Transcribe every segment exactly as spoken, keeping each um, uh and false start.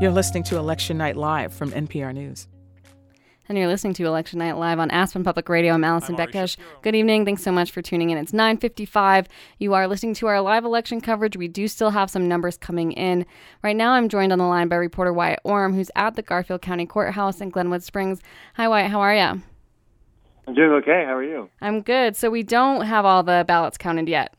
You're listening to Election Night Live from N P R News. And you're listening to Election Night Live on Aspen Public Radio. I'm Allison Bektesh. Good evening. Thanks so much for tuning in. It's nine fifty-five. You are listening to our live election coverage. We do still have some numbers coming in. Right now, I'm joined on the line by reporter Wyatt Orem, who's at the Garfield County Courthouse in Glenwood Springs. Hi, Wyatt. How are you? I'm doing okay. How are you? I'm good. So we don't have all the ballots counted yet.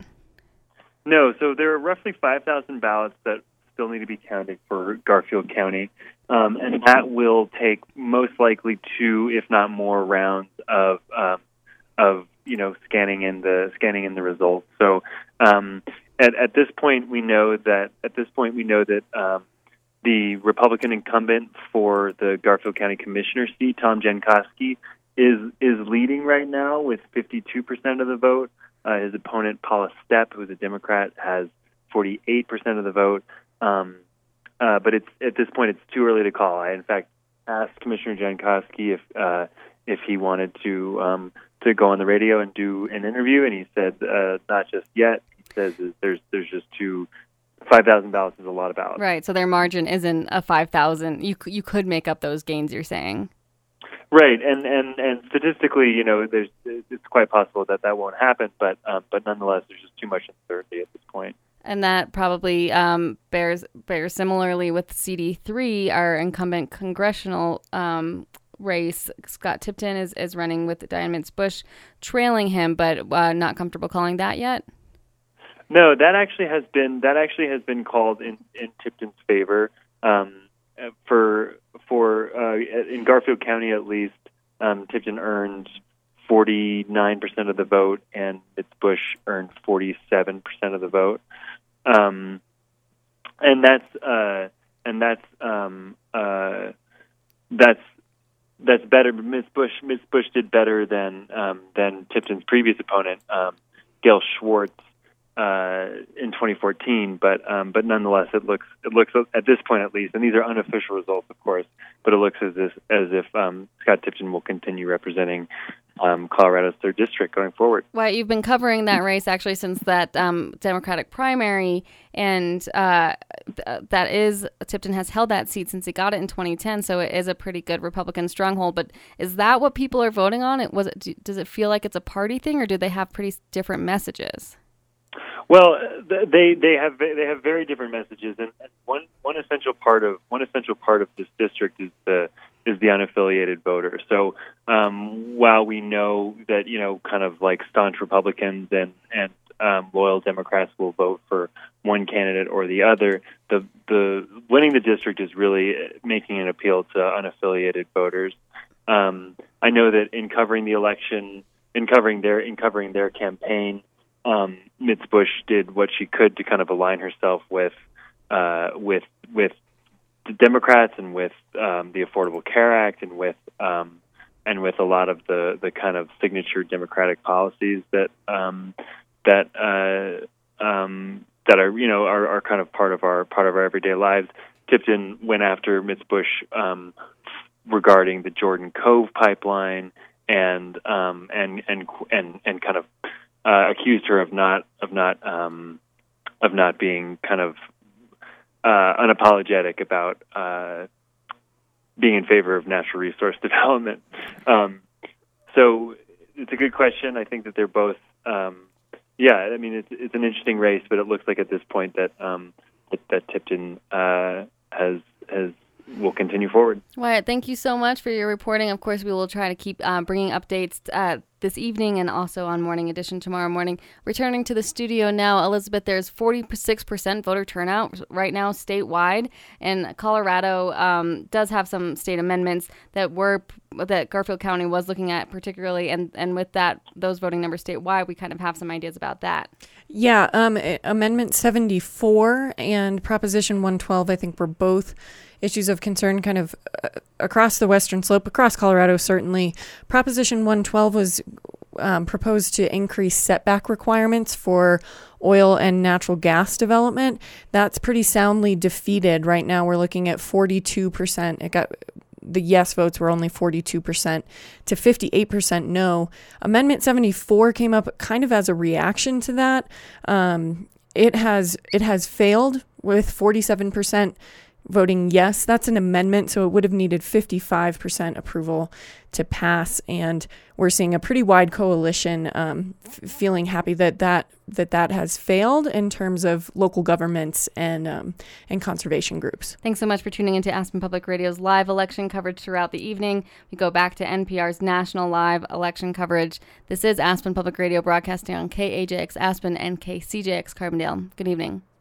No. So there are roughly five thousand ballots that still need to be counted for Garfield County. Um, and that will take most likely two, if not more, rounds of um, of you know scanning in the scanning in the results. So um, at at this point, we know that at this point we know that um, the Republican incumbent for the Garfield County Commissioner seat, Tom Jankowski, is is leading right now with fifty-two percent of the vote. Uh, his opponent, Paula Stepp, who's a Democrat, has forty-eight percent of the vote. Um, Uh, but it's at this point, it's too early to call. I, in fact, asked Commissioner Jankowski if uh, if he wanted to um, to go on the radio and do an interview, and he said uh, not just yet. He says there's there's just two five thousand ballots is a lot of ballots. Right. So their margin isn't a five thousand. You you could make up those gains. You're saying. Right, and, and, and statistically, you know, there's it's quite possible that that won't happen, but um, but nonetheless, there's just too much uncertainty at this point. And that probably um, bears bears similarly with C D three, our incumbent congressional um, race. Scott Tipton is, is running with Dianne Mintz-Busch, trailing him, but uh, not comfortable calling that yet. No, that actually has been that actually has been called in, in Tipton's favor. Um, for for uh, in Garfield County, at least, um, Tipton earned forty-nine percent of the vote, and Mintz-Busch earned forty-seven percent of the vote. Um, and that's uh, and that's um, uh, that's that's better. Mintz-Busch Mintz-Busch did better than um, than Tipton's previous opponent, um, Gail Schwartz, uh, in twenty fourteen. But um, but nonetheless, it looks it looks at this point at least, and these are unofficial results, of course. But it looks as if as if um, Scott Tipton will continue representing Um, Colorado's third district going forward. Well, you've been covering that race actually since that um, Democratic primary, and uh, th- that is Tipton has held that seat since he got it in twenty ten, so it is a pretty good Republican stronghold. But is that what people are voting on? It was it. Do, does it feel like it's a party thing, or do they have pretty different messages? Well, they they have they have very different messages, and one one essential part of one essential part of this district is the is the unaffiliated voter. So um, while we know that you know kind of like staunch Republicans and and um, loyal Democrats will vote for one candidate or the other, the the winning the district is really making an appeal to unaffiliated voters. Um, I know that in covering the election, in covering their in covering their campaign. Um, Mintz-Busch did what she could to kind of align herself with uh, with with the Democrats and with um, the Affordable Care Act and with um, and with a lot of the, the kind of signature Democratic policies that um, that uh, um, that are you know are, are kind of part of our part of our everyday lives. Tipton went after Mintz-Busch um, regarding the Jordan Cove pipeline and um, and and and and kind of. Uh, accused her of not of not um, of not being kind of uh, unapologetic about uh, being in favor of natural resource development. Um, so it's a good question. I think that they're both. Um, yeah, I mean it's it's an interesting race, but it looks like at this point that um, that, that Tipton uh, has has. will continue forward. Wyatt, thank you so much for your reporting. Of course, we will try to keep uh, bringing updates uh, this evening and also on Morning Edition tomorrow morning. Returning to the studio now, Elizabeth, there's forty-six percent voter turnout right now statewide, and Colorado um, does have some state amendments that were that Garfield County was looking at particularly, and, and with that, those voting numbers statewide, we kind of have some ideas about that. Yeah, um, Amendment seventy-four and Proposition one twelve, I think, were both issues of concern kind of uh, across the western slope, across Colorado, certainly. Proposition one twelve was um, proposed to increase setback requirements for oil and natural gas development. That's pretty soundly defeated. Right now, we're looking at forty-two percent. It got the yes votes were only forty-two percent to fifty-eight percent no. Amendment seventy-four came up kind of as a reaction to that. Um, it has it has failed with forty-seven percent voting yes. That's an amendment, so it would have needed fifty-five percent approval to pass. And we're seeing a pretty wide coalition um, f- feeling happy that that, that that has failed in terms of local governments and um, and conservation groups. Thanks so much for tuning into Aspen Public Radio's live election coverage throughout the evening. We go back to N P R's national live election coverage. This is Aspen Public Radio broadcasting on K A J X Aspen and K C J X Carbondale. Good evening.